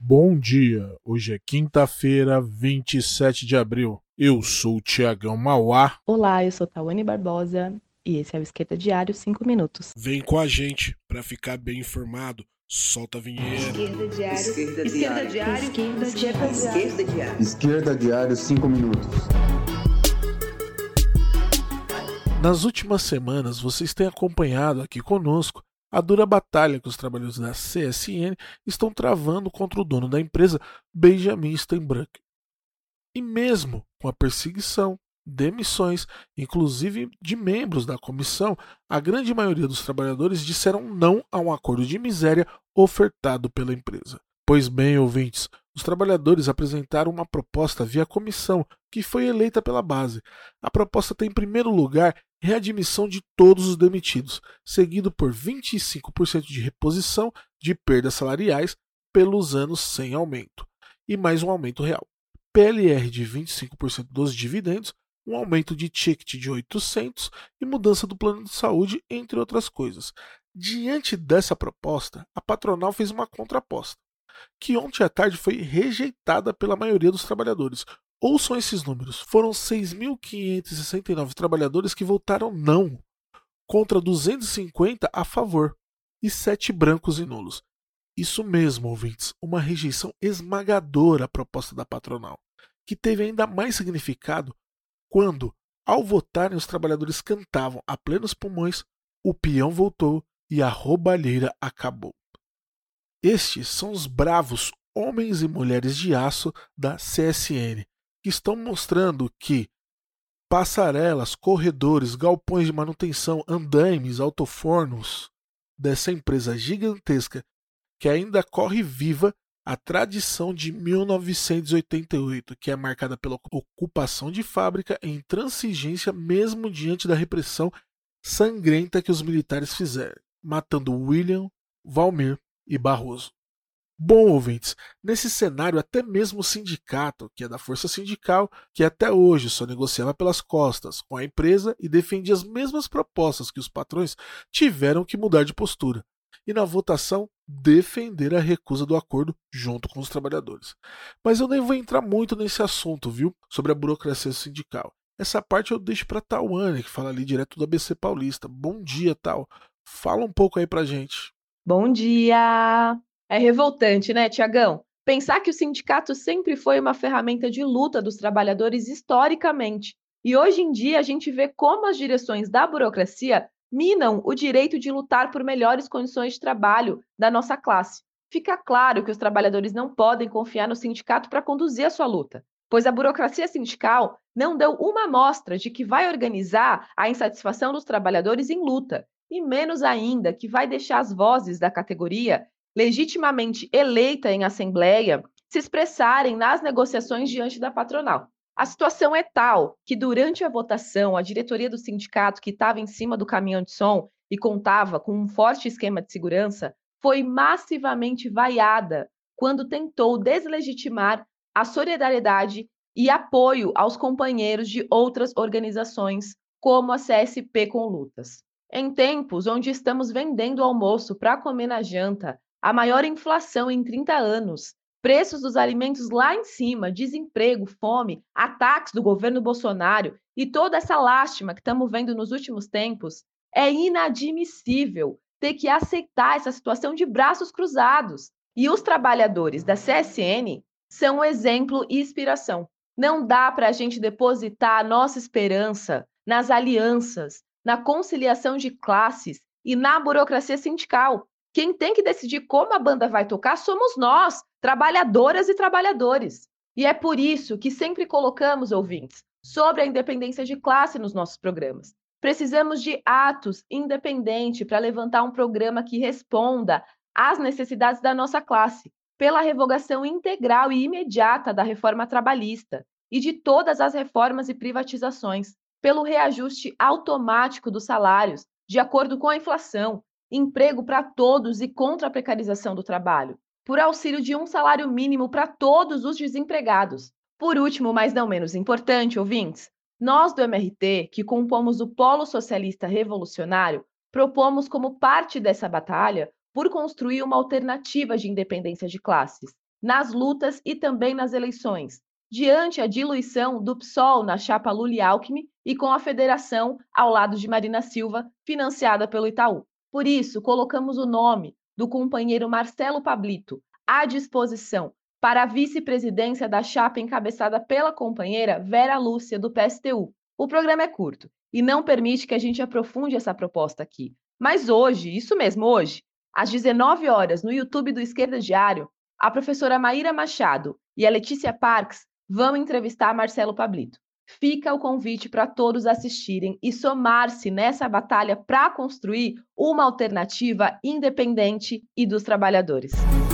Bom dia, hoje é quinta-feira, 27 de abril. Eu sou o Tiagão Mauá. Olá, eu sou Tawane Barbosa e esse é o Esquerda Diário 5 minutos. Vem com a gente para ficar bem informado. Solta a vinheta. Esquerda Diário. Esquerda Diário. Esquerda Diário. Esquerda Diário 5 minutos. Nas últimas semanas, vocês têm acompanhado aqui conosco a dura batalha que os trabalhadores da CSN estão travando contra o dono da empresa, Benjamin Steinbrück. E mesmo com a perseguição, demissões, inclusive de membros da comissão, a grande maioria dos trabalhadores disseram não a um acordo de miséria ofertado pela empresa. Pois bem, ouvintes, os trabalhadores apresentaram uma proposta via comissão, que foi eleita pela base. A proposta tem, em primeiro lugar, readmissão de todos os demitidos, seguido por 25% de reposição de perdas salariais pelos anos sem aumento, e mais um aumento real. PLR de 25% dos dividendos, um aumento de ticket de 800 e mudança do plano de saúde, entre outras coisas. Diante dessa proposta, a patronal fez uma contraposta, que ontem à tarde foi rejeitada pela maioria dos trabalhadores. Ouçam esses números, foram 6.569 trabalhadores que votaram não, contra 250 a favor, e 7 brancos e nulos. Isso mesmo, ouvintes, uma rejeição esmagadora à proposta da patronal, que teve ainda mais significado quando, ao votarem, os trabalhadores cantavam a plenos pulmões: o peão voltou e a roubalheira acabou. Estes são os bravos homens e mulheres de aço da CSN, que estão mostrando que passarelas, corredores, galpões de manutenção, andaimes, autofornos dessa empresa gigantesca que ainda corre viva a tradição de 1988, que é marcada pela ocupação de fábrica e intransigência mesmo diante da repressão sangrenta que os militares fizeram, matando William, Valmir e Barroso. Bom, ouvintes, nesse cenário até mesmo o sindicato, que é da Força Sindical, que até hoje só negociava pelas costas com a empresa e defendia as mesmas propostas que os patrões, tiveram que mudar de postura e na votação defender a recusa do acordo junto com os trabalhadores. Mas eu nem vou entrar muito nesse assunto, viu? Sobre a burocracia sindical. Essa parte eu deixo para Tawane, que fala ali direto do ABC Paulista. Bom dia, Tal. Fala um pouco aí pra gente. Bom dia! É revoltante, né, Tiagão? Pensar que o sindicato sempre foi uma ferramenta de luta dos trabalhadores historicamente. E hoje em dia a gente vê como as direções da burocracia minam o direito de lutar por melhores condições de trabalho da nossa classe. Fica claro que os trabalhadores não podem confiar no sindicato para conduzir a sua luta, pois a burocracia sindical não deu uma amostra de que vai organizar a insatisfação dos trabalhadores em luta, e menos ainda que vai deixar as vozes da categoria, legitimamente eleita em assembleia, se expressarem nas negociações diante da patronal. A situação é tal que, durante a votação, a diretoria do sindicato, que estava em cima do caminhão de som e contava com um forte esquema de segurança, foi massivamente vaiada quando tentou deslegitimar a solidariedade e apoio aos companheiros de outras organizações, como a CSP com Lutas. Em tempos onde estamos vendendo almoço para comer na janta, a maior inflação em 30 anos, preços dos alimentos lá em cima, desemprego, fome, ataques do governo Bolsonaro e toda essa lástima que estamos vendo nos últimos tempos, é inadmissível ter que aceitar essa situação de braços cruzados. E os trabalhadores da CSN são um exemplo e inspiração. Não dá para a gente depositar a nossa esperança nas alianças, na conciliação de classes e na burocracia sindical. Quem tem que decidir como a banda vai tocar somos nós, trabalhadoras e trabalhadores. E é por isso que sempre colocamos, ouvintes, sobre a independência de classe nos nossos programas. Precisamos de atos independentes para levantar um programa que responda às necessidades da nossa classe, pela revogação integral e imediata da reforma trabalhista e de todas as reformas e privatizações, pelo reajuste automático dos salários, de acordo com a inflação, emprego para todos e contra a precarização do trabalho, por auxílio de um salário mínimo para todos os desempregados. Por último, mas não menos importante, ouvintes, nós do MRT, que compomos o Polo Socialista Revolucionário, propomos como parte dessa batalha por construir uma alternativa de independência de classes, nas lutas e também nas eleições, diante a diluição do PSOL na chapa Lula e Alckmin e com a federação ao lado de Marina Silva, financiada pelo Itaú. Por isso, colocamos o nome do companheiro Marcelo Pablito à disposição para a vice-presidência da chapa encabeçada pela companheira Vera Lúcia, do PSTU. O programa é curto e não permite que a gente aprofunde essa proposta aqui. Mas hoje, isso mesmo, hoje, às 19 horas, no YouTube do Esquerda Diário, a professora Maíra Machado e a Letícia Parks vão entrevistar Marcelo Pablito. Fica o convite para todos assistirem e somar-se nessa batalha para construir uma alternativa independente e dos trabalhadores.